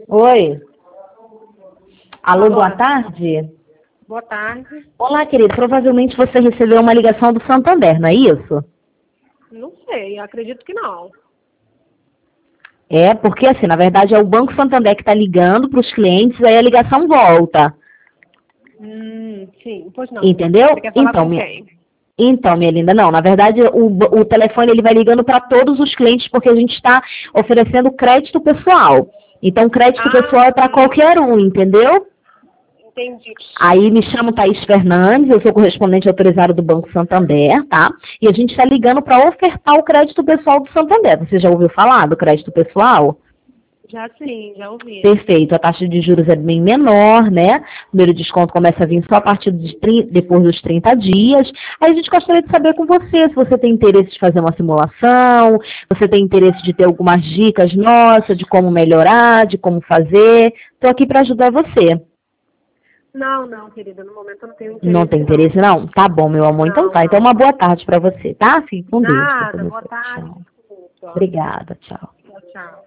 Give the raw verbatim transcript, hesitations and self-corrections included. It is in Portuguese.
Oi. Alô, boa Alô, tarde. boa tarde. Olá, querido. Provavelmente você recebeu uma ligação do Santander, não é isso? Não sei, acredito que não. É, porque assim, na verdade é o Banco Santander que está ligando para os clientes, aí a ligação volta. Hum, sim, pois não. Entendeu? Você quer falar Então, com minha, quem? então, minha linda, não. Na verdade, o, o telefone ele vai ligando para todos os clientes porque a gente está oferecendo crédito pessoal. Então, crédito Ah, pessoal é para sim, qualquer um, entendeu? entendi. Aí me chamo Thaís Fernandes, eu sou correspondente autorizado do Banco Santander, tá? E a gente está ligando para ofertar o crédito pessoal do Santander. Você já ouviu falar do crédito pessoal? Já sim, já ouvi. Perfeito, a taxa de juros é bem menor, né? O primeiro desconto começa a vir só a partir de trinta, depois dos trinta dias. Aí a gente gostaria de saber com você se você tem interesse de fazer uma simulação, você tem interesse de ter algumas dicas nossas de como melhorar, de como fazer. Estou aqui para ajudar você. Não, não, querida, no momento eu não tenho Não tem interesse, não. interesse, não? Tá bom, meu amor. Então Não, tá. Então não. uma boa tarde para você, tá? Fique com Deus. Com Nada, boa você. tarde, Tchau. desculpa. Obrigada, tchau. Tchau, tchau.